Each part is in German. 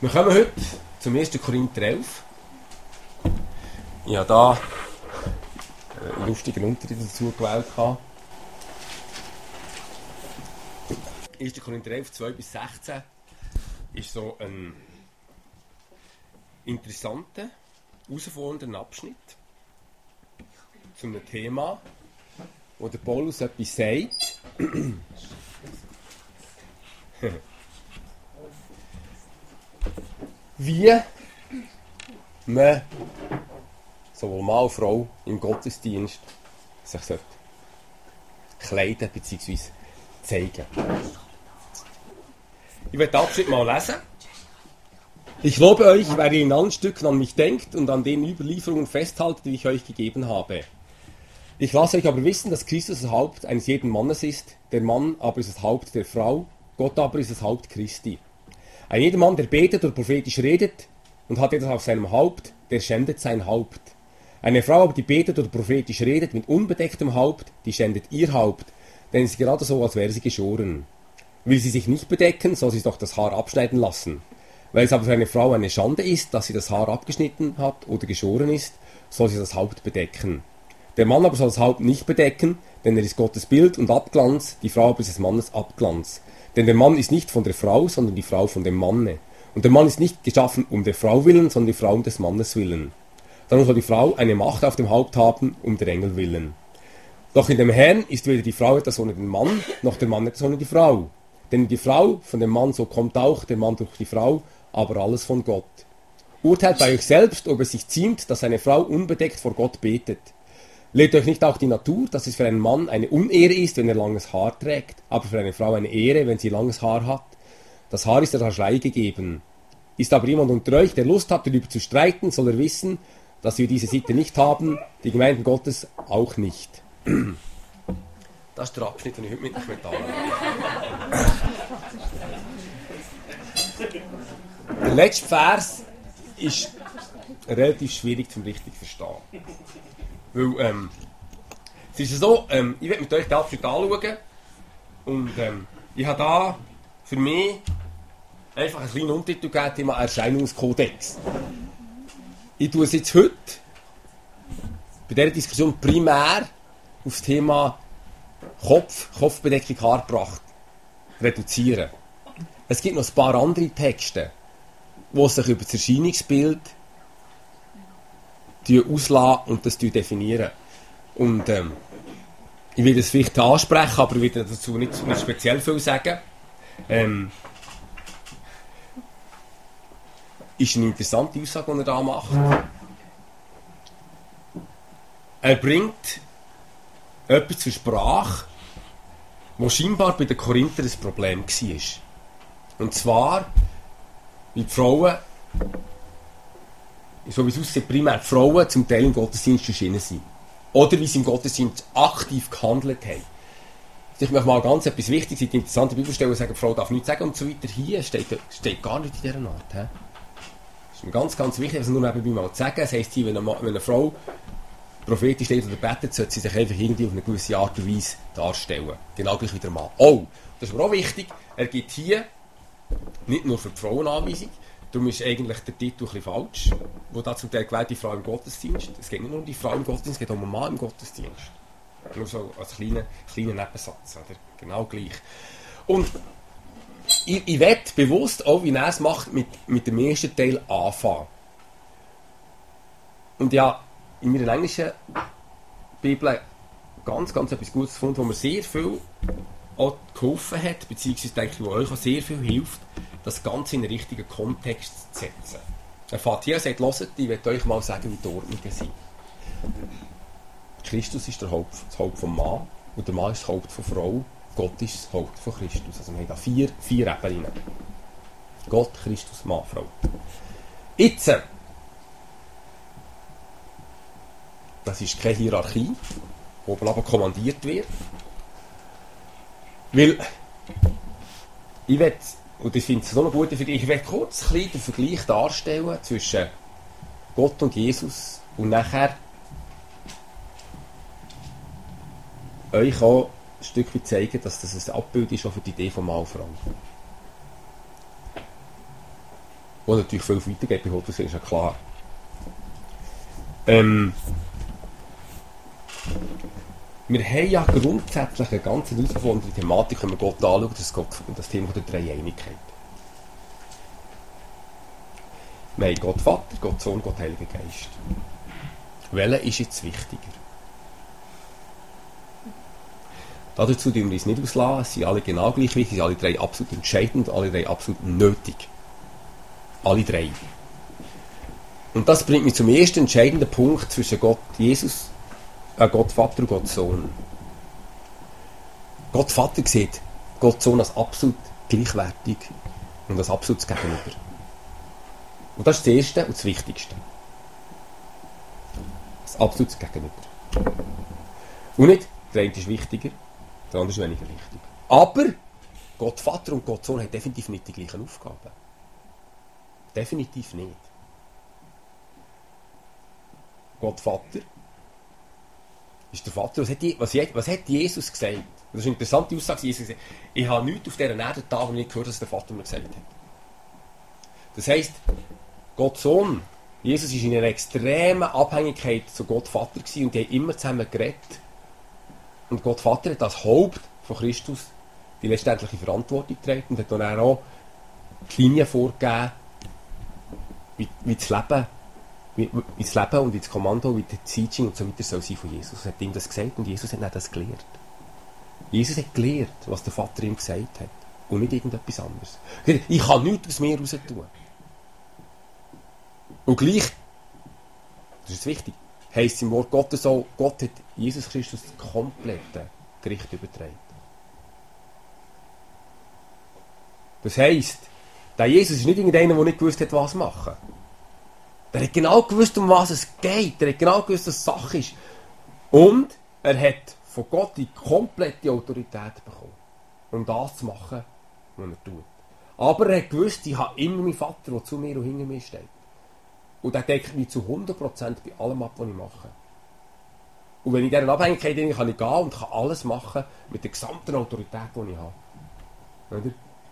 Wir kommen heute zum 1. Korinther 11. Ich habe da einen lustigen Untertitel dazu gewählt. 1. Korinther 11, 2-16 ist so ein interessanter, herausfordernder Abschnitt zu einem Thema, wo der Paulus etwas sagt. Wie man sowohl Mann als Frau im Gottesdienst sich kleiden bzw. zeigen. Ich werde den Abschnitt mal lesen. Ich lobe euch, weil ihr in allen Stücken an mich denkt und an den Überlieferungen festhaltet, die ich euch gegeben habe. Ich lasse euch aber wissen, dass Christus das Haupt eines jeden Mannes ist, der Mann aber ist das Haupt der Frau, Gott aber ist das Haupt Christi. Ein jeder Mann, der betet oder prophetisch redet und hat etwas auf seinem Haupt, der schändet sein Haupt. Eine Frau aber, die betet oder prophetisch redet mit unbedecktem Haupt, die schändet ihr Haupt, denn es ist gerade so, als wäre sie geschoren. Will sie sich nicht bedecken, soll sie doch das Haar abschneiden lassen. Weil es aber für eine Frau eine Schande ist, dass sie das Haar abgeschnitten hat oder geschoren ist, soll sie das Haupt bedecken. Der Mann aber soll das Haupt nicht bedecken, denn er ist Gottes Bild und Abglanz, die Frau aber ist des Mannes Abglanz. Denn der Mann ist nicht von der Frau, sondern die Frau von dem Manne. Und der Mann ist nicht geschaffen um der Frau willen, sondern die Frau um des Mannes willen. Darum soll die Frau eine Macht auf dem Haupt haben, um der Engel willen. Doch in dem Herrn ist weder die Frau etwas ohne den Mann, noch der Mann etwas ohne die Frau. Denn die Frau von dem Mann, so kommt auch der Mann durch die Frau, aber alles von Gott. Urteilt bei euch selbst, ob es sich ziemt, dass eine Frau unbedeckt vor Gott betet. Lehrt euch nicht auch die Natur, dass es für einen Mann eine Unehre ist, wenn er langes Haar trägt, aber für eine Frau eine Ehre, wenn sie langes Haar hat? Das Haar ist der Haarschrei gegeben. Ist aber jemand unter euch, der Lust hat, darüber zu streiten, soll er wissen, dass wir diese Sitte nicht haben, die Gemeinden Gottes auch nicht. Das ist der Abschnitt, den ich heute mit euch anschaue. Der letzte Vers ist relativ schwierig zum richtig verstehen. Weil, es ist so, ich werde mit euch den Abschnitt anschauen und ich habe da für mich einfach einen kleinen Untertitel gegeben, Thema Erscheinungskodex. Ich tue es jetzt heute bei dieser Diskussion primär auf das Thema Kopfbedeckung, Haarpracht reduzieren. Es gibt noch ein paar andere Texte, die sich über das Erscheinungsbild auslassen und das definieren. Und ich will das vielleicht ansprechen, aber ich will dazu nicht speziell viel sagen. Ist eine interessante Aussage, die er da macht. Er bringt etwas zur Sprache, das scheinbar bei den Korinthern ein Problem war. Und zwar, weil die Frauen, so wie es aussieht, primär die Frauen zum Teil im Gottesdienst erschienen sind. Oder wie sie im Gottesdienst aktiv gehandelt haben. Ich möchte mal ganz etwas Wichtiges, die interessante Bibelstelle sagen, die Frau darf nichts sagen und so weiter. Hier steht gar nicht in dieser Art. Das ist mir ganz, ganz wichtig, also nur nebenbei mal zu sagen. Das heisst, wenn eine Frau prophetisch steht oder betet, sollte sie sich einfach irgendwie auf eine gewisse Art und Weise darstellen. Genau gleich wie der Mann. Oh, das ist aber auch wichtig, er gibt hier nicht nur für die Frauen Anweisung, darum ist eigentlich der Titel ein bisschen falsch, wo da zum Teil gewählt die Frau im Gottesdienst. Es geht nicht nur um die Frau im Gottesdienst, es geht um einen Mann im Gottesdienst. Nur so als kleiner Nebensatz, oder? Genau gleich. Und ich werde bewusst auch, wie er es macht, mit dem ersten Teil anfangen. Und ja, in meiner englischen Bibel ganz, ganz etwas Gutes gefunden, wo mir sehr viel auch geholfen hat, beziehungsweise denke ich, wo euch auch sehr viel hilft, das Ganze in den richtigen Kontext zu setzen. Er fährt hier und sagt, hört, ich werde euch mal sagen, wie die Ordnungen sind. Christus ist das Haupt vom Mann und der Mann ist das Haupt von Frau. Gott ist das Haupt von Christus. Also wir haben da vier Ebenen. Gott, Christus, Mann, Frau. Jetzt, das ist keine Hierarchie, die oben aber kommandiert wird. Weil, ich will, und ich finde es so eine gute Vergleich, ich will kurz ein bisschen den Vergleich darstellen zwischen Gott und Jesus und nachher euch auch ein Stück weit zeigen, dass das ein Abbild ist auch für die Idee von Mann und Frau. Wo natürlich viel weitergeht bei Hobbes, ist ja klar. Wir haben ja grundsätzlich eine ganz herausfordernde Thematik, wenn wir Gott anschauen, das Thema der Dreieinigkeit. Wir haben Gott Vater, Gott Sohn, Gott Heiliger Geist. Welcher ist jetzt wichtiger? Dazu tun wir uns nicht auslassen, es sind alle genau gleich wichtig, es sind alle drei absolut entscheidend, alle drei absolut nötig. Alle drei. Und das bringt mich zum ersten entscheidenden Punkt zwischen Gott Jesus, Gott Vater und Gott Sohn. Gott Vater sieht Gott Sohn als absolut gleichwertig und als absolutes Gegenüber. Und das ist das Erste und das Wichtigste. Das absolute Gegenüber. Und nicht, der eine ist wichtiger, der andere ist weniger wichtig. Aber Gott Vater und Gott Sohn haben definitiv nicht die gleichen Aufgaben. Definitiv nicht. Gott Vater ist der Vater. Was hat Jesus gesagt? Das ist eine interessante Aussage. Jesus gesagt, ich habe nichts auf dieser Erde da, wo ich nicht gehört, was der Vater mir gesagt hat. Das heisst, Gott Sohn, Jesus war in einer extremen Abhängigkeit zu Gott Vater gewesen, und die haben immer zusammen geredet. Und Gott Vater hat als Haupt von Christus die letztendliche Verantwortung getragen und hat dann auch die Linie vorgegeben, wie das Leben und wie das Kommando, wie das Teaching und so weiter soll sein von Jesus. Er hat ihm das gesagt und Jesus hat dann das gelehrt. Jesus hat gelehrt, was der Vater ihm gesagt hat und nicht irgendetwas anderes. Ich kann nichts aus mir raus tun. Und gleich, das ist wichtig, heisst es im Wort Gottes auch, Gott hat Jesus Christus das komplette Gericht übertragen. Das heisst, der Jesus ist nicht irgendeiner, der nicht gewusst hat, was machen. Der hat genau gewusst, um was es geht. Der hat genau gewusst, was Sache ist. Und er hat von Gott die komplette Autorität bekommen, um das zu machen, was er tut. Aber er hat gewusst, ich habe immer meinen Vater, der zu mir und hinter mir steht. Und er deckt mich zu 100% bei allem ab, was ich mache. Und wenn ich in dieser Abhängigkeit bin, kann ich gehen und kann alles machen mit der gesamten Autorität, die ich habe. Oder?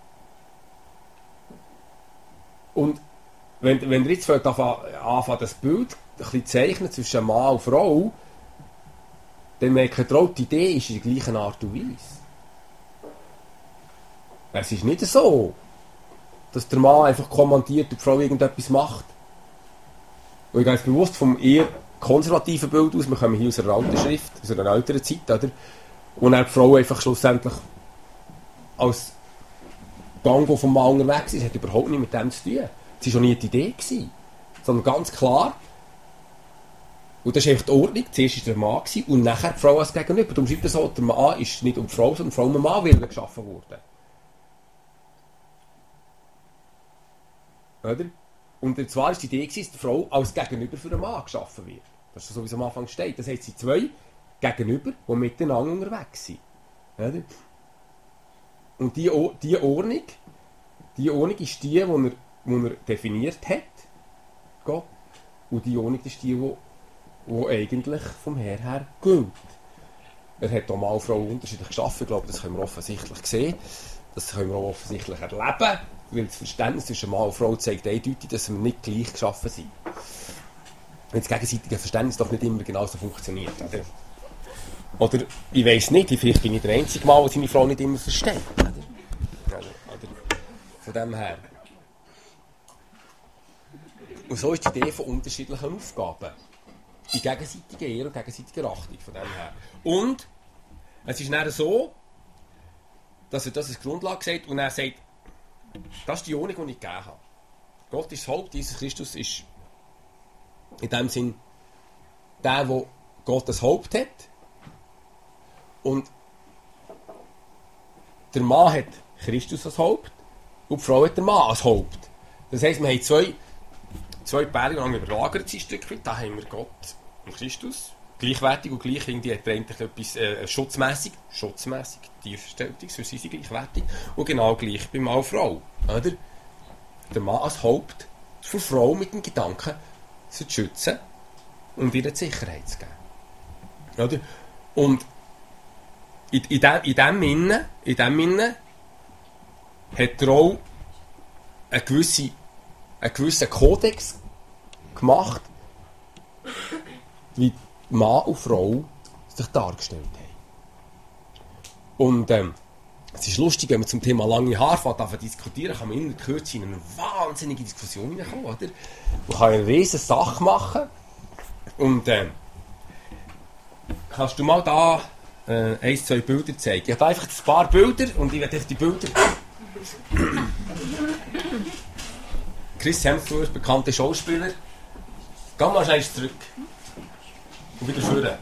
Und wenn ihr jetzt anfangt, das Bild ein bisschen zeichnen zwischen Mann und Frau, dann merkt ihr auch, die Idee ist in der gleichen Art und Weise. Es ist nicht so, dass der Mann einfach kommandiert und die Frau irgendetwas macht. Und ich gehe jetzt bewusst vom eher konservativen Bild aus, wir kommen hier aus einer alten Schrift, aus einer älteren Zeit, oder? Und dann die Frau einfach schlussendlich als Gang, der vom Mann unterwegs ist, hat überhaupt nichts mit dem zu tun. Das war schon nie die Idee gewesen, sondern ganz klar, und das ist einfach die Ordnung, zuerst war der Mann gewesen, und nachher die Frau als Gegenüber. Darum schreibt er so, der Mann ist nicht um die Frau, sondern die Frau um den Mann willen geschaffen worden. Oder? Und zwar war die Idee, dass die Frau als Gegenüber für den Mann geschaffen wird. Das ist so, wie es am Anfang steht. Das heisst, sie zwei Gegenüber, die miteinander unterwegs sind. Oder? Und die Ordnung ist die er definiert hat, Gott. Und die Ordnung ist die eigentlich vom Herr her gilt. Er hat auch Mann und Frau unterschiedlich geschaffen. Ich glaube, das können wir offensichtlich sehen. Das können wir auch offensichtlich erleben. Weil das Verständnis zwischen Mann und Frau zeigt eindeutig, dass wir nicht gleich geschaffen sind. Wenn das gegenseitige Verständnis doch nicht immer genauso funktioniert. Oder ich weiss nicht, vielleicht bin ich der einzige Mann, der seine Frau nicht immer versteht. Oder von dem her. Und so ist die Idee von unterschiedlichen Aufgaben. Die gegenseitige Ehre und gegenseitige Achtung von dem her. Und es ist dann so, dass er das als Grundlage sagt und er sagt, das ist die Ordnung, die ich gegeben habe. Gott ist das Haupt, Jesus Christus ist in dem Sinn der Gott das Haupt hat. Und der Mann hat Christus als Haupt und die Frau hat den Mann als Haupt. Das heisst, wir haben zwei Berge lang überlagert, ein Stück weit. Da haben wir Gott und Christus. Gleichwertig und gleich irgendwie hat er eigentlich etwas schutzmässig, Tierverstellung, sonst sind sie gleichwertig. Und genau gleich bei Mann und Frau. Oder? Der Mann als Haupt für die Frau mit dem Gedanken, sie zu schützen und ihr die Sicherheit zu geben. Oder? Und in dem Sinne hat er auch eine gewisse einen gewissen Kodex gemacht, wie Mann und Frau sich dargestellt haben. Und es ist lustig, wenn man zum Thema lange Haare diskutieren, kann man in der Kürze in eine wahnsinnige Diskussion hineinkommen, oder? Man kann eine riesige Sache machen. Und kannst du mal da 1, 2 Bilder zeigen? Ich habe einfach ein paar Bilder und ich werde die Bilder... Chris Hemsworth, bekannter Schauspieler. Geh mal schnell zurück. Und wieder führen.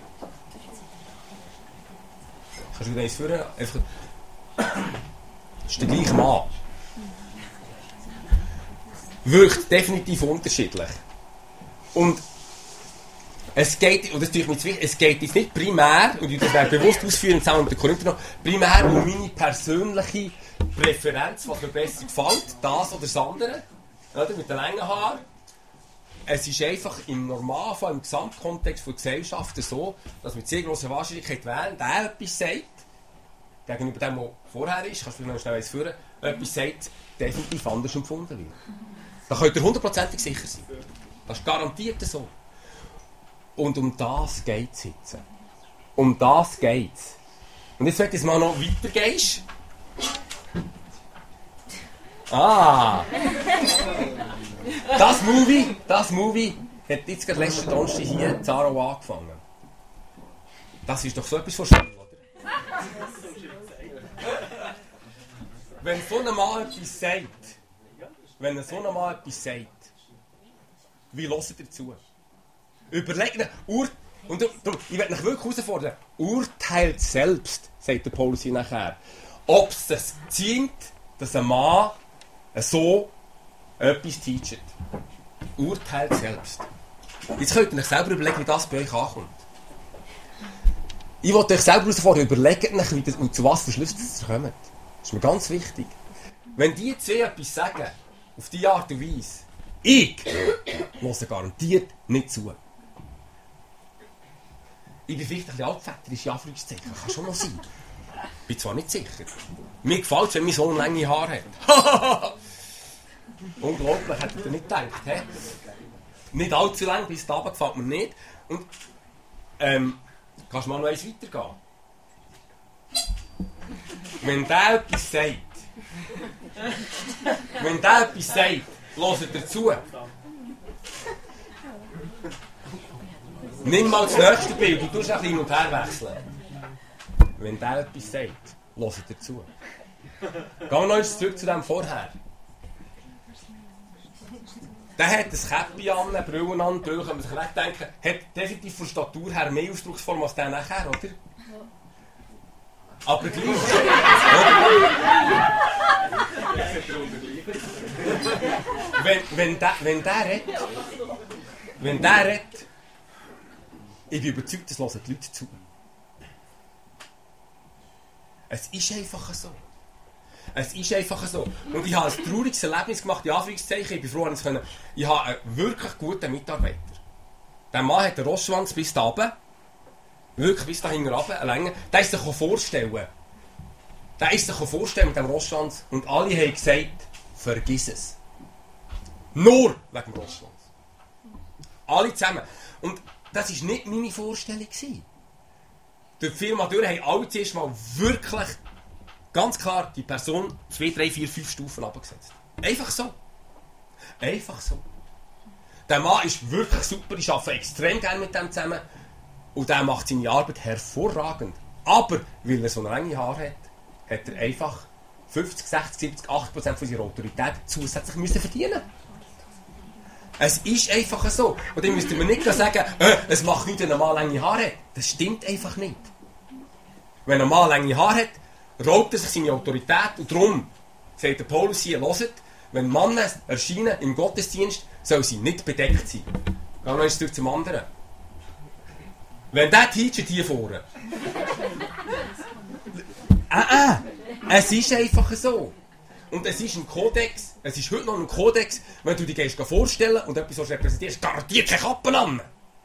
Kannst du wieder eins führen? Einfach... Das ist der gleiche Mann. Wirkt definitiv unterschiedlich. Und es geht, und das tue ich mir jetzt wichtig, es geht jetzt nicht primär, und ich werde bewusst ausführen, zusammen mit den Korinther noch, primär um meine persönliche Präferenz, was mir besser gefällt, das oder das andere, oder, mit den langen Haaren. Es ist einfach im Normalfall, im Gesamtkontext der Gesellschaft so, dass mit sehr grosser Wahrscheinlichkeit wählen, der etwas sagt, gegenüber dem, der vorher ist, kannst du noch schnell eins führen, etwas sagt, definitiv anders empfunden wird. Da könnt ihr 100%ig sicher sein. Das ist garantiert so. Und um das geht es jetzt. Um das geht es. Und jetzt, wenn du mal noch weitergehst. Ah! Das Movie hat jetzt gerade letzten Donnerstag hier in Zaro angefangen. Das ist doch so etwas von schön, oder? Wenn so ein Mann etwas sagt, wie hört ihr zu? Überlegt und ich werde euch wirklich herausfordern, urteilt selbst, sagt der Paulus hier nachher, ob es das ziemt, dass ein Mann so etwas teacht. Urteilt selbst. Jetzt könnt ihr euch selber überlegen, wie das bei euch ankommt. Ich wollte euch selber herausfordern, überlegt euch, wie das, und zu was für Schlüssen ihr kommt. Das ist mir ganz wichtig. Wenn die zwei etwas sagen, auf diese Art und Weise, ich höre garantiert nicht zu. Ich bin vielleicht ein bisschen altväterisch, in Anführungszeichen. Kann schon noch sein. Ich bin zwar nicht sicher. Mir gefällt es, wenn mein Sohn lange Haare hat. Unglaublich, hätte ich nicht gedacht. He? Nicht allzu lang, bis da gefällt mir nicht. Und kannst du mal noch eins weitergehen? Wenn der etwas sagt, hört er zu. Nimm mal das nächste Bild, du tust ein bisschen hin und her wechseln. Wenn der etwas sagt, hört er zu. Gehen wir noch zurück zu dem vorher. Der hat ein Käppi an, eine Brille an, kann man sich recht denken, hat definitiv von Statur her mehr Ausdrucksform als der nachher, oder? Aber gleich. Wenn der redet, ich bin überzeugt, das hören die Leute zu. Es ist einfach so. Es ist einfach so. Und ich habe ein trauriges Erlebnis gemacht, in Anführungszeichen. Ich bin froh, dass ich habe einen wirklich guten Mitarbeiter. Der Mann hat einen Rossschwanz bis da oben. Wirklich bis da hinten runter, eine Länge. Der ist sich vorstellen mit dem Rossschwanz. Und alle haben gesagt, vergiss es. Nur wegen dem Rossschwanz. Alle zusammen. Und das war nicht meine Vorstellung. Durch die Firma durch haben alle zuerst mal wirklich ganz klar die Person 2, 3, 4, 5 Stufen abgesetzt. Einfach so. Einfach so. Der Mann ist wirklich super, ich arbeite extrem gerne mit dem zusammen. Und der macht seine Arbeit hervorragend. Aber, weil er so lange Haare hat, hat er einfach 50, 60, 70, 80% von seiner Autorität zusätzlich müssen verdienen. Es ist einfach so. Und dann müsst ihr mir nicht sagen, es macht nichts, wenn ein Mann lange Haare hat. Das stimmt einfach nicht. Wenn ein Mann lange Haare hat, raubt er sich seine Autorität. Und darum sagt der Paulus hier, hört, wenn Männer erscheinen im Gottesdienst, soll sie nicht bedeckt sein. Gehen wir jetzt durch zum anderen. Wenn der Teacher hier vorne. Es ist einfach so. Und es ist ein Kodex, es ist heute noch ein Kodex, wenn du dich gehst vorstellen und etwas repräsentierst, garantiert keine Kappen an.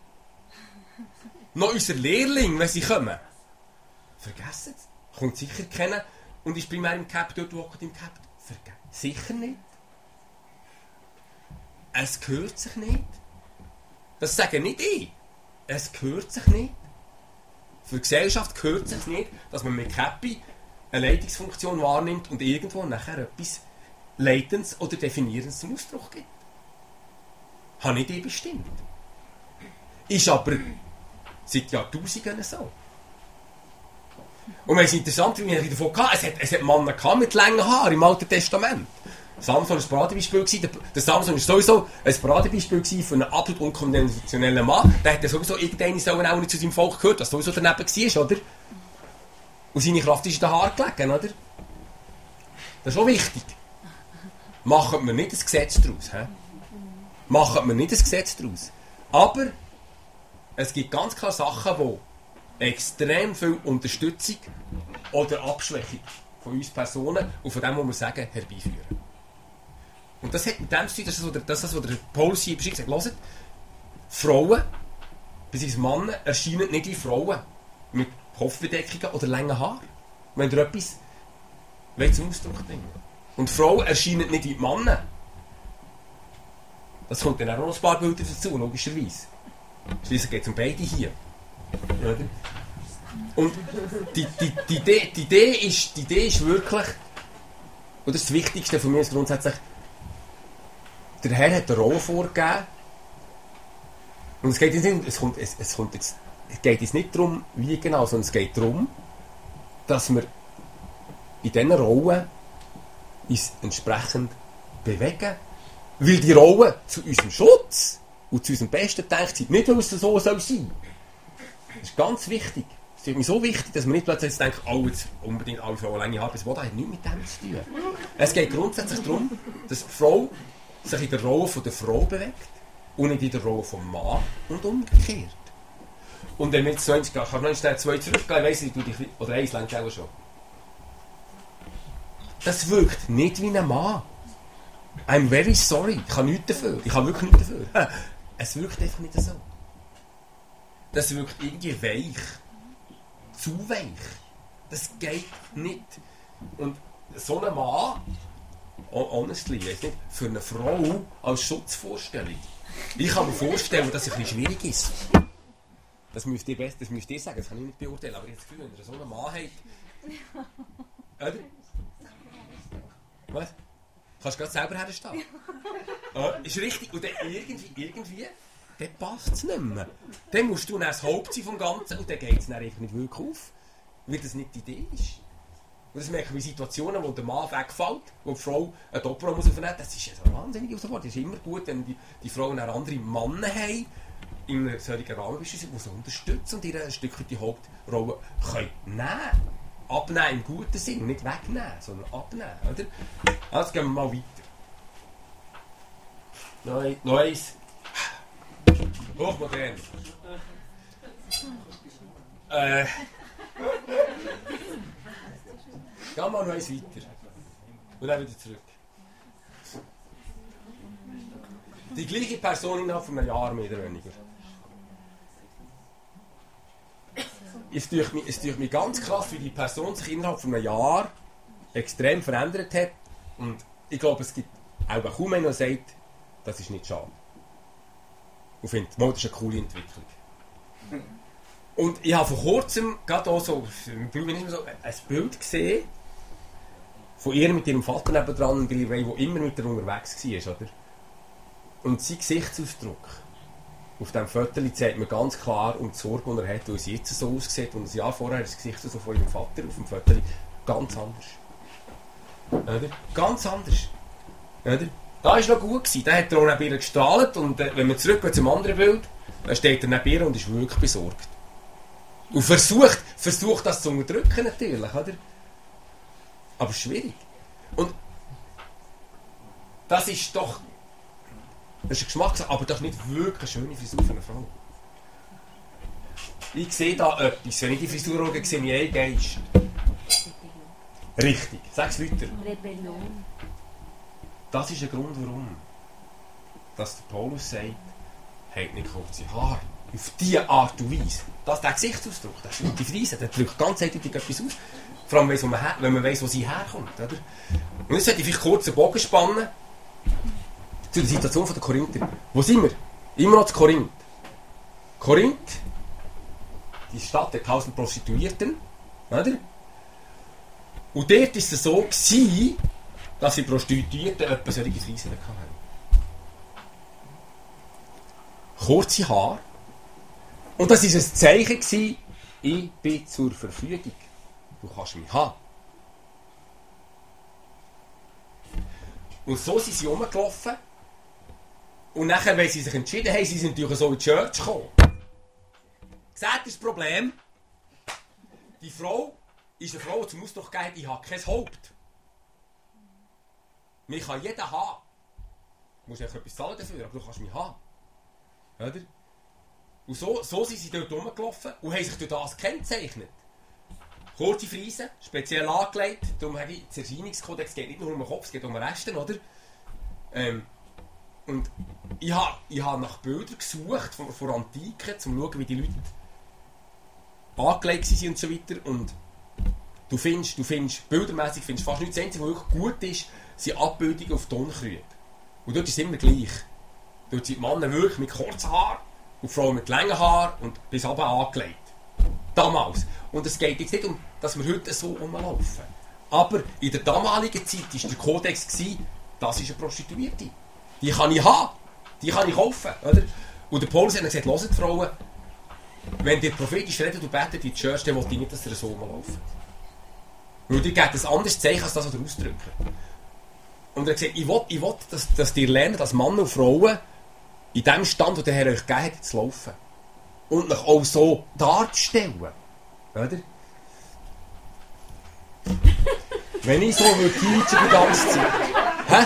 Noch unser Lehrling, wenn sie kommen. Vergessen es. Kommt sicher kennen und ist primär im Cap, dort hockt im Cap. Sicher nicht. es gehört sich nicht. Das sage nicht ich. Es gehört sich nicht. Für die Gesellschaft gehört sich nicht, dass man mit Käppi eine Leitungsfunktion wahrnimmt und irgendwo nachher etwas Leitendes oder Definierendes zum Ausdruck gibt. Habe nicht ich bestimmt. Ist aber seit Jahrtausenden so. Und es ist interessant, wie ich davon hatte, es hat Männer mit langen Haaren im Alten Testament. Samson war ein Paradebeispiel. Der Samson war sowieso ein Paradebeispiel für einen absolut unkonventionellen Mann. Der hat sowieso irgendeiner auch nicht zu seinem Volk gehört, was sowieso daneben war, oder? Und seine Kraft ist in den Haaren gelegen, oder? Das ist auch wichtig. Machen wir nicht ein Gesetz daraus. Machen wir nicht ein Gesetz daraus. Aber es gibt ganz klar Sachen, die extrem viel Unterstützung oder Abschwächung von uns Personen und von dem, was wir sagen, herbeiführen. Und das hat mit dem zu tun, das ist, was der Paulus hier beschreibt. Hört, Frauen, bzw. Männer, erscheinen nicht wie Frauen mit Kopfbedeckungen oder langen Haaren. Wenn ihr etwas zum Ausdruck bringen. Und Frauen erscheinen nicht wie Männer. Das kommt dann auch noch ein paar Bilder dazu, logischerweise. Schließlich geht es um beide hier. Und die Idee ist wirklich, und das ist das Wichtigste von mir ist grundsätzlich, der Herr hat eine Rolle vorgegeben. Und es geht jetzt nicht darum, wie genau, sondern es geht darum, dass wir in diesen Rollen uns entsprechend bewegen. Weil die Rolle zu unserem Schutz und zu unserem Besten denkt sind, nicht weil es so sein soll. Das ist ganz wichtig. Es ist mir so wichtig, dass man nicht plötzlich denkt, oh, jetzt unbedingt alle Frauen lange Haare, das hat nichts mit dem zu tun. Es geht grundsätzlich darum, dass die Frau sich in der Rolle der Frau bewegt und nicht in der Rolle des Mann und umgekehrt. Und wenn wir jetzt so eins gehen, kann man noch zwei zurückgehen, ich weiss nicht, oder eins längt auch schon. Das wirkt nicht wie ein Mann. I'm very sorry, ich kann nichts dafür. Ich kann wirklich nichts dafür. Es wirkt einfach nicht so. Das wirkt irgendwie weich. Zu weich. Das geht nicht. Und so ein Mann, honestly, nicht, für eine Frau als Schutzvorstellung. Ich kann mir vorstellen, dass es ein bisschen schwierig ist. Das müsst ihr sagen, das kann ich nicht beurteilen. Aber ich habe das Gefühl, wenn ihr so einen Mann habt... Oder? Was? Kannst du gerade selber herstehen? Ist richtig. Und dann irgendwie dann passt es nicht mehr. Dann musst du dann das Haupt sein vom Ganzen und dann geht es dann nicht wirklich auf. Weil das nicht die Idee ist. Und das merken wir in Situationen, wo der Mann wegfällt, wo die Frau eine Doppelrolle muss aufnehmen muss. Das ist eine wahnsinnige Herausforderung. Es ist immer gut, wenn die Frauen auch andere Männer haben, in einem solchen Rahmen, die sie unterstützen und ihr ein Stückchen die Hauptrolle können nehmen. Abnehmen im guten Sinn, nicht wegnehmen, sondern abnehmen, oder? Also gehen wir mal weiter. Noch eins. Hochmodern. Gehen wir mal noch eins weiter. Und dann wieder zurück. Die gleiche Person innerhalb von einem Jahr, mehr oder weniger. Es tut mich ganz krass, wie die Person sich innerhalb von einem Jahr extrem verändert hat. Und ich glaube, es gibt auch kaum einer, der sagt, das ist nicht schade. Und finde, das ist eine coole Entwicklung. Und ich habe vor kurzem, gerade auch so, ein Bild gesehen, von ihr mit ihrem Vater nebendran, Billy Ray, der immer mit ihr unterwegs war. Oder? Und sein Gesichtsausdruck auf diesem Foto zeigt mir ganz klar um die Sorge, die er hat, weil sie jetzt so aussieht. Und ein Jahr vorher ist das Gesicht so von ihrem Vater auf dem Foto ganz anders. Oder? Ganz anders. Oder? Da war noch gut gewesen. Da hat er auch neben ihr gestrahlt. Und wenn wir zurückgehen zum anderen Bild, dann steht er neben ihr und ist wirklich besorgt. Und versucht das zu unterdrücken natürlich. Oder? Aber schwierig. Und das ist doch... Das ist eine Geschmackssache, aber doch nicht wirklich eine schöne Frisur für eine Frau. Ich sehe da etwas. Wenn ich die Frisur schaue, sehe ich einen Geist. Richtig. Sag's weiter. Rebellion. Das ist ein Grund, warum dass der Paulus sagt, habt nicht kurze Haare. Auf diese Art und Weise. Der Gesichtsausdruck, das ist die Frise, der drückt ganz eindeutig etwas aus. Vor allem, wenn man weiss, wo sie herkommt. Oder? Und jetzt sollte ich vielleicht kurz einen Bogen spannen. zu der Situation der Korinther. Wo sind wir? Immer noch zu Korinth. Korinth, die Stadt der 1000 Prostituierten, oder? Und dort war es so gewesen, dass die Prostituierten etwa solches Weisen hatten. Kurze Haare. Und das war ein Zeichen gewesen, ich bin zur Verfügung. Du kannst mich haben. Und so sind sie rumgelaufen. Und nachher, wenn sie sich entschieden haben, sie sind natürlich so in die Church gekommen. Seht das Problem? Die Frau ist eine Frau, die zum Ausdruck gegeben hat, ich habe kein Haupt. Mich kann jeder haben. Du musst einfach etwas zahlen dafür, aber du kannst mich haben. Oder? Und so sind sie dort rumgelaufen und haben sich durch das gekennzeichnet. Kurze Friesen, speziell angelegt. Darum habe ich den Erscheinungskodex, geht nicht nur um den Kopf, es geht um den Rest, oder? Und ich habe nach Bildern gesucht von Antiken, um zu schauen, wie die Leute angelegt sind und so weiter. Und du findest bildermässig fast nichts. Das Einzige, was wirklich gut ist, sind Abbildungen auf Tonkrüge. Und dort ist es immer gleich. Dort sind die Männer wirklich mit kurzen Haaren und die Frauen mit langen Haaren und bis runter angelegt. Damals. Und es geht jetzt nicht um, dass wir heute so rumlaufen. Aber in der damaligen Zeit war der Kodex, das ist eine Prostituierte. Die kann ich haben. Die kann ich kaufen. Oder? Und der Paulus hat gesagt, hört die Frauen, wenn ihr prophetisch redet und betet in die Church, dann will ich nicht, dass ihr so rumlaufen. Weil ihr gebt ein anderes Zeichen, als das, was ihr ausdrücken. Und er hat gesagt, ich will dass ihr lernt, als Mann und Frauen in dem Stand, den der Herr euch gegeben hat, zu laufen. Und euch auch so darzustellen. Oder? Wenn ich so würde teachen die ganze Zeit. Hä?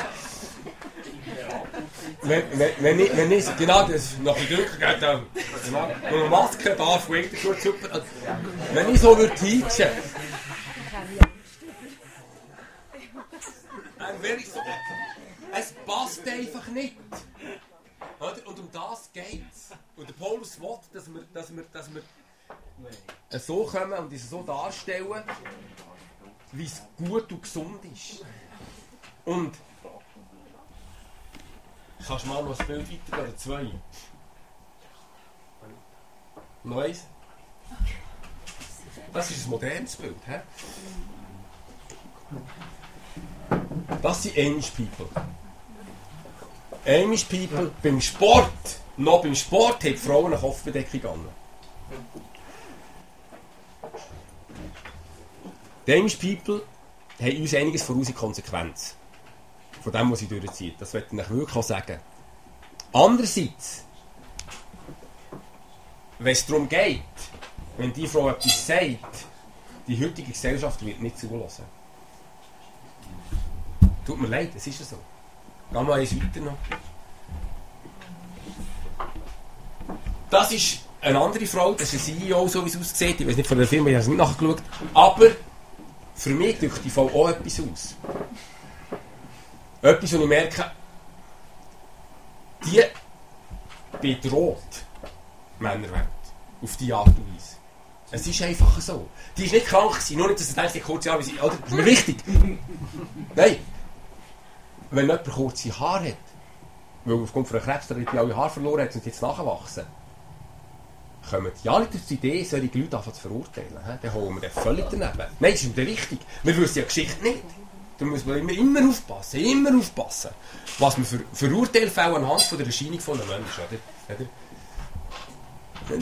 Wenn ich genau, das noch ein Glück geht dann. Wenn man Maske darf, geht gut super. Wenn ich so würde teachen. Dann wäre ich so. Es passt einfach nicht. Und um das geht's. Und der Paulus will, dass wir so kommen und uns so darstellen, wie es gut und gesund ist. Und kannst du mal noch ein Bild weiter oder zwei? Noch eins? Das ist ein modernes Bild. He? Das sind Amish People. Amish People beim Sport, noch beim Sport, haben die Frauen eine Kopfbedeckung an. Die Amish People haben uns einiges voraus in Konsequenz. Von dem, was sie durchziehen. Das möchte ich wirklich auch sagen. Andererseits, wenn es darum geht, wenn die Frau etwas sagt, die heutige Gesellschaft wird nicht zulassen. Tut mir leid, es ist ja so. Gehen wir eins weiter noch. Das ist eine andere Frau, das ist eine CEO, so wie es aussieht. Ich weiß nicht von der Firma, ich habe es nicht nachgeschaut. Aber für mich drückt die Frau auch etwas aus. Etwas, wo ich merke, die bedroht die Männerwelt. Auf diese Art und Weise. Es ist einfach so. Die ist nicht krank gewesen, nur nicht, dass sie denkt, kurze Haare, oder? Das ist mir wichtig. Nein. Wenn jemand kurze Haare hat, weil aufgrund von einer Krebstherapie alle Haare verloren hat und jetzt nachwachsen, kommen ja nicht auf die Idee, solche Leute zu verurteilen. Dann holen wir den völlig daneben. Nein, das ist mir wichtig. Wir wissen ja die Geschichte nicht. Da muss man immer aufpassen, was man für Urteilfälle anhand von der Erscheinung von einem Menschen, oder?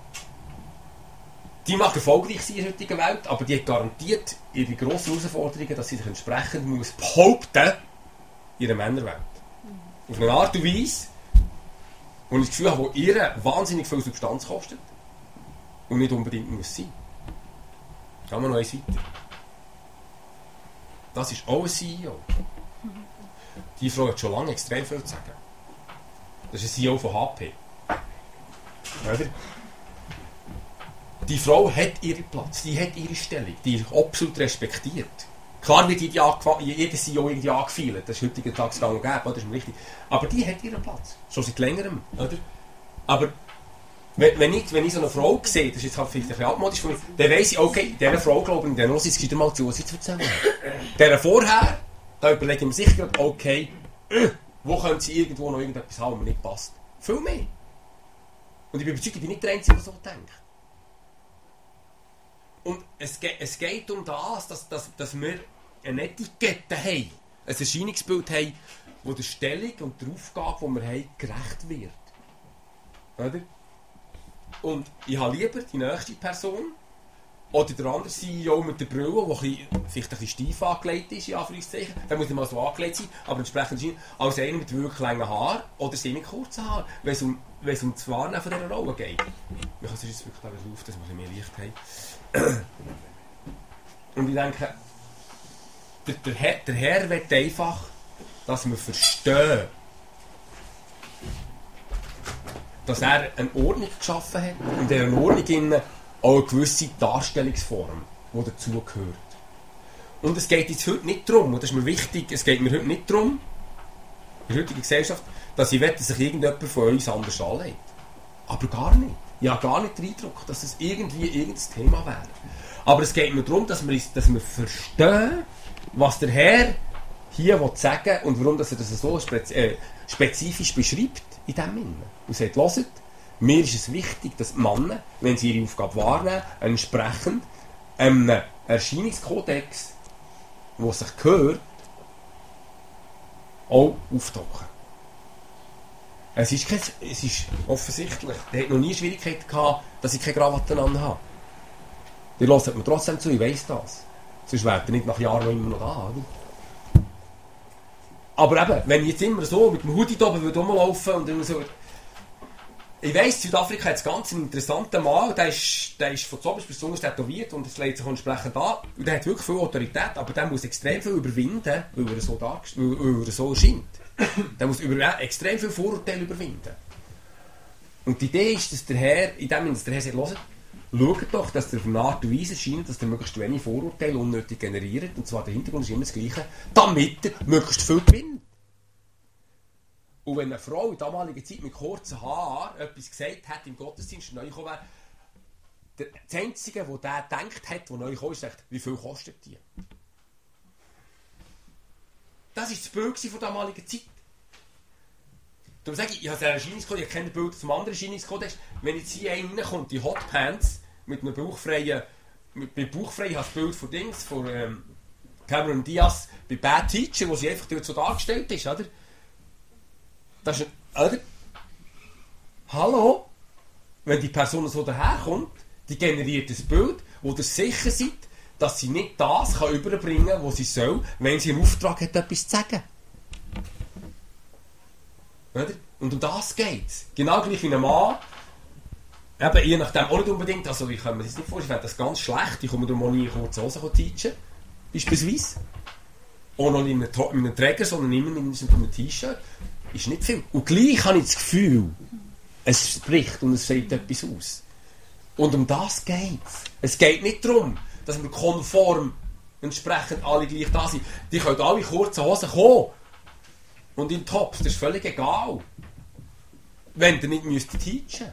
Die mag erfolgreich sein in der heutigen Welt, aber die hat garantiert ihre grossen Herausforderungen, dass sie sich entsprechend muss behaupten in ihrer Männerwelt. Auf eine Art und Weise, wo ich das Gefühl habe, wo ihr wahnsinnig viel Substanz kostet und nicht unbedingt muss sein. Gehen wir noch eins weiter. Das ist auch ein CEO. Die Frau hat schon lange extrem viel zu sagen. Das ist ein CEO von HP. Oder? Die Frau hat ihren Platz, die hat ihre Stellung, die ist absolut respektiert. Klar wird jeder CEO irgendwie angefeilt, das ist heutzutage gang und gäbe, das ist mir richtig. Aber die hat ihren Platz, schon seit längerem. Oder? Aber wenn ich so eine Frau sehe, das ist jetzt halt vielleicht ein bisschen altmodisch von mir, dann weiss ich, okay, dieser Frau glaube ich, dann muss ich mal zu, was sie zu erzählen hat. Der vorher, da überlege ich mir sicher, okay, Wo können sie irgendwo noch irgendetwas haben, was mir nicht passt? Viel mehr. Und ich bin überzeugt, ich bin nicht der Einzige, der so denkt. Und es geht um das, dass wir eine Etikette haben, ein Erscheinungsbild haben, das der Stellung und der Aufgabe, die wir haben, gerecht wird. Oder? Und ich habe lieber die nächste Person oder der andere CEO mit der Brille, der vielleicht ein bisschen steif angelegt ist, in Anführungszeichen. Der muss nicht mal so angelegt sein, aber entsprechend scheint, als einer mit wirklich langen Haaren oder semi kurzen Haaren, wenn es um das Wahrnehmen von dieser Rolle geht. Ich kann es jetzt wirklich auf, dass wir mehr Licht haben. Und ich denke, der Herr will einfach, dass wir verstehen, dass er eine Ordnung geschaffen hat und in dieser Ordnung auch eine gewisse Darstellungsform, die dazugehört. Und es geht jetzt heute nicht darum, und das ist mir wichtig, es geht mir heute nicht darum, in der heutigen Gesellschaft, dass ich will, dass sich irgendjemand von uns anders anlegt. Aber gar nicht. Ich habe gar nicht den Eindruck, dass es irgendwie irgendein Thema wäre. Aber es geht mir darum, dass wir verstehen, was der Herr hier sagen will und warum dass er das so spezifisch beschreibt in dem Sinne. Und sagt, hört, mir ist es wichtig, dass die Männer, wenn sie ihre Aufgabe wahrnehmen, entsprechend einem Erscheinungskodex, der sich gehört, auch auftauchen. Es ist offensichtlich, der hat noch nie Schwierigkeiten gehabt, dass ich keine Krawatte anhabe. Der hört mir trotzdem zu, ich weiss das. Sonst wäre er nicht nach Jahren noch immer noch da, oder? Aber eben, wenn ich jetzt immer so mit dem Hoodie da oben rumlaufen und immer so... Ich weiss, Südafrika hat einen ganz interessanten Mann, der ist von oben bis unten tätowiert und es legt sich entsprechend an. Und der hat wirklich viel Autorität, aber der muss extrem viel überwinden, weil er so erscheint. Der muss extrem viel Vorurteile überwinden. Und die Idee ist, dass der Herr, in dem Sinne, dass der Herr sagt, schaut doch, dass der auf eine Art und Weise scheint, dass der möglichst wenig Vorurteile unnötig generiert. Und zwar der Hintergrund ist immer das Gleiche, damit er möglichst viel gewinnt. Und wenn eine Frau in damaliger Zeit mit kurzen Haaren etwas gesagt hat im Gottesdienst und neu gekommen wäre, das Einzige, was der gedacht hat, was neu gekommen ist, sagt, wie viel kostet die? Das war das Bild von damaliger Zeit. Darum sage ich, ich habe einen Erscheinungskodex, ich kenne Bilder vom anderen Erscheinungskodex. Wenn jetzt hier einer reinkommt, die Hotpants, mit einem bauchfreien, bei bauchfrei, ich habe das Bild von Dings, von Cameron Diaz, bei Bad Teacher, wo sie einfach dort so dargestellt ist, oder? Das ist oder? Hallo? Wenn die Person so daherkommt, die generiert ein Bild, wo ihr sicher seid, dass sie nicht das kann überbringen kann, was sie soll, wenn sie einen Auftrag hat, etwas zu sagen. Oder? Und um das geht es. Genau gleich wie ein Mann, eben je nachdem auch nicht unbedingt, also ich kann mir das nicht vorstellen, ich finde das ganz schlecht, ich komme darum auch nie in kurze Hose teachen, beispielsweise. Auch noch nicht mit einem Träger, sondern immer mit einem T-Shirt. Ist nicht viel. Und gleich habe ich das Gefühl, es spricht und es sagt etwas aus. Und um das geht es. Es geht nicht darum, dass wir konform entsprechend alle gleich da sind. Die können alle kurze Hosen kommen. Und in Tops, das ist völlig egal. Wenn ihr nicht müsst teachen.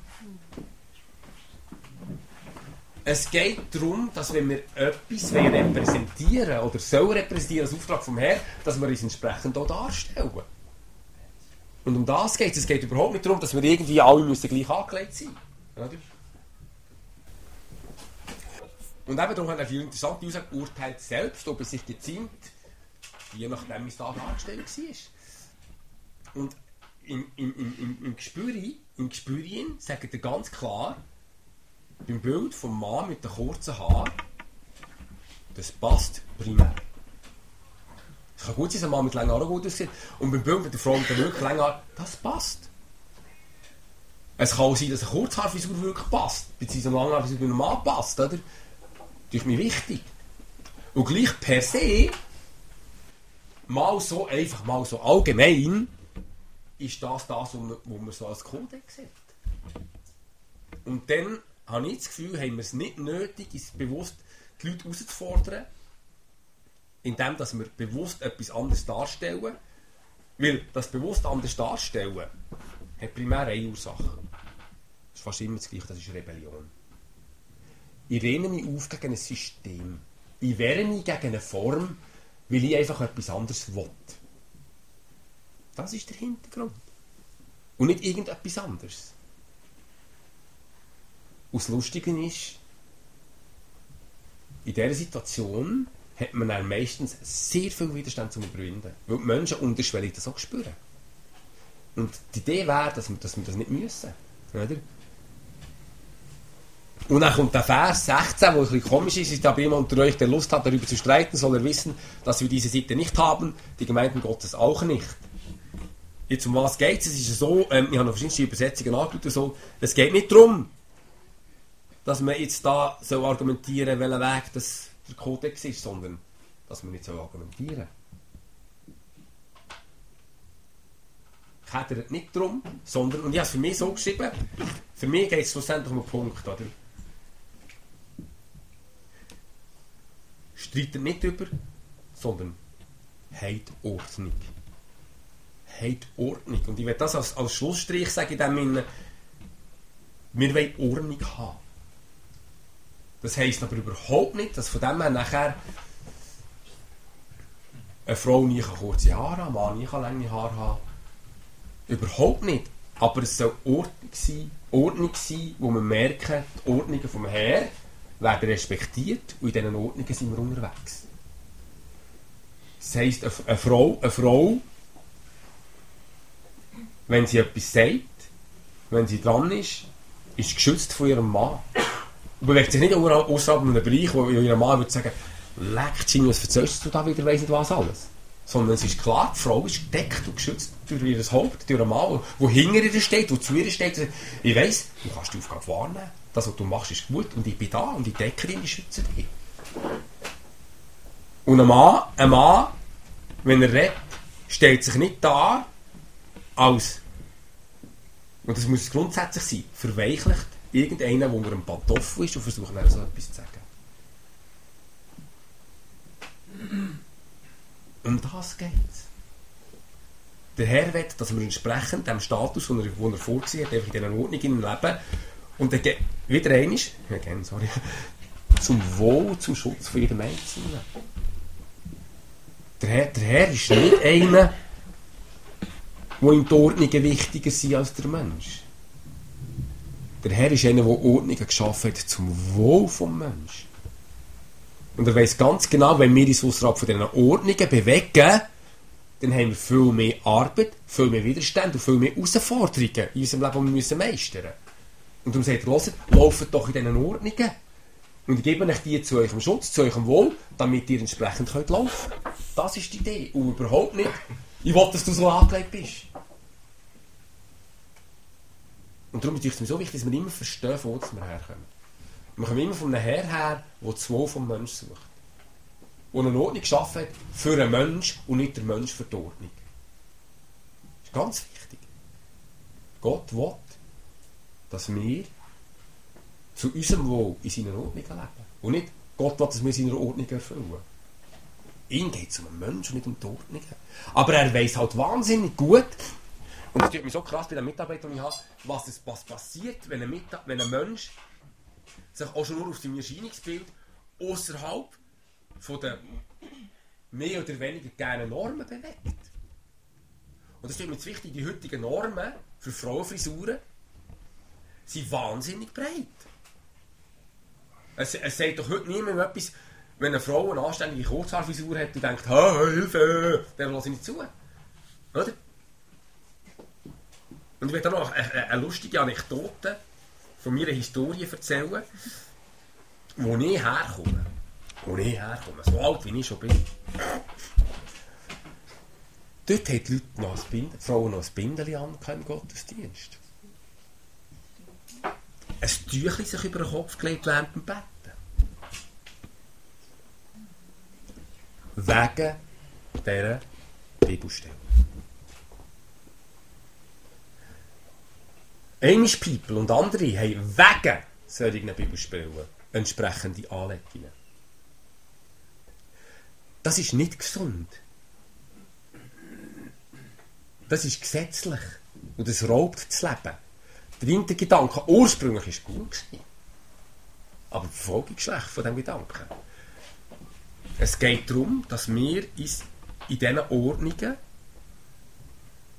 Es geht darum, dass wenn wir etwas repräsentieren oder sollen repräsentieren als Auftrag vom Herrn, dass wir uns entsprechend auch darstellen. Und um das geht es. Es geht überhaupt nicht darum, dass wir irgendwie alle müssen gleich angelegt sein. Oder? Und eben darum hat er viel interessante Aussage urteilt selbst, ob es sich geziemt, je nachdem wie es da dargestellt war. Und im Gespürin sagt er ganz klar, beim Bild vom Mann mit den kurzen Haaren, das passt primär. Es kann gut sein, dass ein Mann mit langen Haaren gut aussieht. Und beim Bild mit der Frau mit den wirklich langen Haaren, das passt. Es kann auch sein, dass eine Kurzhaarfrisur wirklich passt, beziehungsweise eine Langhaarfrisur bei einem Mann passt, oder? Das ist mir wichtig. Und gleich per se, mal so einfach, mal so allgemein, ist das, was man so als Kodex hat. Und dann habe ich das Gefühl, haben wir es nicht nötig, bewusst die Leute herauszufordern, indem dass wir bewusst etwas anderes darstellen. Weil das bewusst anders darstellen hat primär eine Ursache. Das ist fast immer das Gleiche, das ist Rebellion. Ich renne mich auf gegen ein System. Ich wehre mich gegen eine Form, weil ich einfach etwas anderes will. Das ist der Hintergrund. Und nicht irgendetwas anderes. Und das Lustige ist, in dieser Situation hat man dann meistens sehr viel Widerstand zum Überwinden. Weil die Menschen unterschwellig das auch spüren. Und die Idee wäre, dass wir das nicht müssen. Oder? Und dann kommt der Vers 16, der ein bisschen komisch ist. Da jemand unter euch, der Lust hat, darüber zu streiten, soll er wissen, dass wir diese Sitte nicht haben, die Gemeinden Gottes auch nicht. Jetzt um was geht es? Es ist so, ich habe noch verschiedene Übersetzungen angeschaut, so, es geht nicht darum, dass man jetzt da so argumentieren, welchen Weg das der Kodex ist, sondern dass man nicht so argumentieren. Es geht nicht darum, sondern, und ich habe es für mich so geschrieben, für mich geht es schlussendlich um einen Punkt, oder? Streitet nicht über, sondern habt Ordnung. Habt Ordnung. Und ich werde das als Schlussstrich sagen, in dem Sinne, wir wollen Ordnung haben. Das heisst aber überhaupt nicht, dass von dem her nachher eine Frau nie kurze Haare haben, ein Mann nie lange Haare haben. Überhaupt nicht. Aber es soll Ordnung sein, wo wir merken, die Ordnungen vom Herrn werden respektiert und in diesen Ordnungen sind wir unterwegs. Das heisst, eine Frau, wenn sie etwas sagt, wenn sie dran ist geschützt von ihrem Mann. Und bewegt sich nicht außerhalb einem Bereich, wo ihr Mann würde sagen, leck, was erzählst du da wieder, weiss nicht was alles. Sondern es ist klar, die Frau ist gedeckt und geschützt durch ihr Haupt, durch einen Mann, der hinter ihr steht, der zu ihr steht. Ich weiss, du kannst die Aufgabe wahrnehmen. Das, was du machst, ist gut und ich bin da und ich decke dich und ich schütze dich. Und ein Mann, wenn er redet, stellt sich nicht dar als, und das muss grundsätzlich sein, verweichlicht irgendeinen, der unter einem Pantoffel ist und versucht dann so etwas zu sagen. Um das geht es. Der Herr will, dass wir entsprechend dem Status, den er vorgesehen hat, einfach in dieser Ordnung leben. Und dann geht wieder einmal, zum Wohl und zum Schutz von jedem Einzelnen. Der Herr ist nicht einer, wo ihm die Ordnungen wichtiger sind als der Mensch. Der Herr ist einer, der Ordnungen geschaffen hat zum Wohl des Menschen. Und er weiss ganz genau, wenn wir uns außerhalb von diesen Ordnungen bewegen, dann haben wir viel mehr Arbeit, viel mehr Widerstand und viel mehr Herausforderungen in unserem Leben, die wir müssen meistern. Und darum sagt er, hört, lauft doch in diesen Ordnungen. Und ich gebe euch die zu eurem Schutz, zu eurem Wohl, damit ihr entsprechend könnt laufen könnt. Das ist die Idee. Und überhaupt nicht, ich will, dass du so angelegt bist. Und darum ist es mir so wichtig, dass wir immer verstehen, von wo wir herkommen. Wir kommen immer von einem Herr her, der das Wohl vom Menschen sucht. Der eine Ordnung geschaffen hat für einen Menschen und nicht der Mensch für die Ordnung. Das ist ganz wichtig. Gott will, dass wir zu unserem Wohl in seiner Ordnung leben. Und nicht Gott will, dass wir seine Ordnung erfüllen. Ihm geht es um einen Menschen und nicht um die Ordnungen. Aber er weiss halt wahnsinnig gut, und das tut mir so krass bei den Mitarbeitern, die ich habe, was passiert, wenn ein Mensch sich auch schon nur auf seinem Erscheinungsbild außerhalb von den mehr oder weniger gegebenen Normen bewegt. Und das ist mir jetzt wichtig, die heutigen Normen für Frauenfrisuren sind wahnsinnig breit. Es sagt doch heute niemand etwas, wenn eine Frau eine anständige Kurzhaarfrisur hat und denkt, Hilfe, der lasse ich nicht zu. Oder? Und ich werde noch eine lustige Anekdote von meiner Historie erzählen, wo ich herkomme. So alt wie ich schon bin. Dort haben die Leute noch die Frauen noch ein Bindeli an im Gottesdienst. Ein Tüchlein sich über den Kopf gelegt während dem Betten. Wegen dieser Bibelstelle. Amish People und andere haben wegen solchen Bibelstellen entsprechende Anlegungen. Das ist nicht gesund. Das ist gesetzlich. Und das raubt das Leben. Der Hintergedanke ursprünglich war gut gewesen. Aber die Verfolgung ist schlecht von diesem Gedanken. Es geht darum, dass wir uns in diesen Ordnungen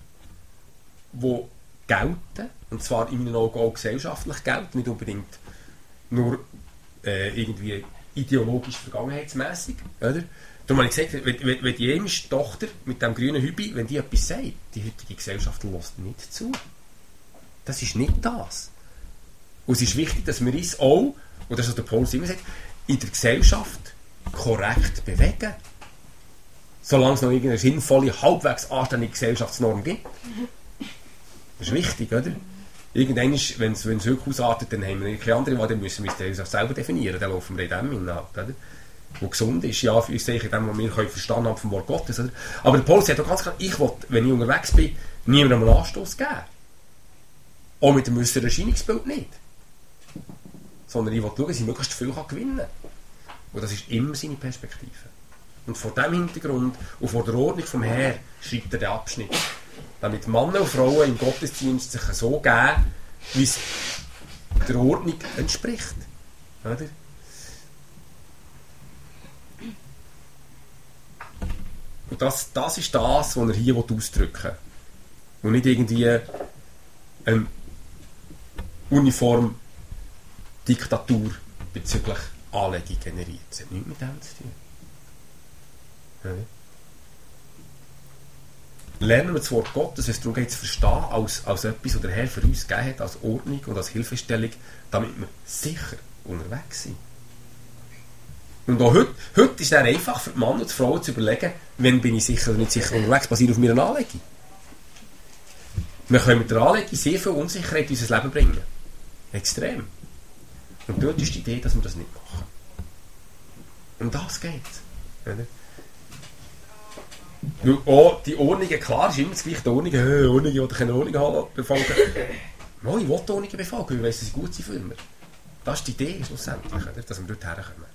die gelten, und zwar in meinen Augen auch gesellschaftlich gelten, nicht unbedingt nur irgendwie ideologisch vergangenheitsmässig, oder? Darum habe ich gesagt, wenn die ämische Tochter mit dem grünen Hübi, wenn die etwas sagt, die heutige Gesellschaft lässt nicht zu. Das ist nicht das. Und es ist wichtig, dass wir uns auch, und das ist was der Paulus immer sagt, in der Gesellschaft korrekt bewegen. Solange es noch irgendeine sinnvolle, halbwegs anständige Gesellschaftsnorm gibt. Das ist wichtig, oder? Irgendwann, wenn es wirklich ausartet, dann haben wir keine andere Wahl, dann müssen wir es Gesellschaft selber definieren. Dann laufen wir in dem hinein, oder? Wo gesund ist, ja, für uns in dem, was wir verstanden haben vom Wort Gottes. Oder? Aber der Paulus sagt auch ganz klar, ich will, wenn ich unterwegs bin, niemandem einen Anstoß geben. Auch mit dem äußeren Erscheinungsbild nicht. Sondern ich will schauen, dass ich möglichst viel gewinnen kann. Und das ist immer seine Perspektive. Und vor diesem Hintergrund und vor der Ordnung vom Herrn schreibt er den Abschnitt. Damit Männer und Frauen im Gottesdienst sich so geben, wie es der Ordnung entspricht. Oder? Und das ist das, was er hier ausdrücken will. Und nicht irgendwie eine Uniform-Diktatur bezüglich Anlegung generiert. Das hat nichts mit dem zu tun. Ja. Lernen wir das Wort Gottes, es darum geht zu verstehen, als etwas, was der Herr für uns gegeben hat, als Ordnung und als Hilfestellung, damit wir sicher unterwegs sind. Und auch heute ist es einfach für die Männer und die Frauen zu überlegen, wann bin ich sicher oder nicht sicher unterwegs, basiert auf meiner Anlegung. Wir können mit der Anlegung sehr viel Unsicherheit in unser Leben bringen. Extrem. Und dort ist die Idee, dass wir das nicht machen. Um das geht es. Auch die Ordnungen, klar, ist immer das gleiche, die Ordnungen, ich will keine Ordnungen haben, befolgen. No, ich will die Ordnungen befolgen, weil ich weiss, dass sie gut sind für immer. Das ist die Idee schlussendlich, dass wir dort herkommen.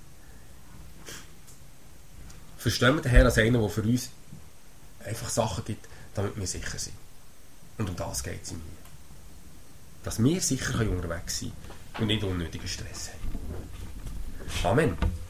Verstehen wir den Herrn als einen, der für uns einfach Sachen gibt, damit wir sicher sind. Und um das geht es ihm hier. Dass wir sicher unterwegs sein können und nicht unnötigen Stress haben. Amen.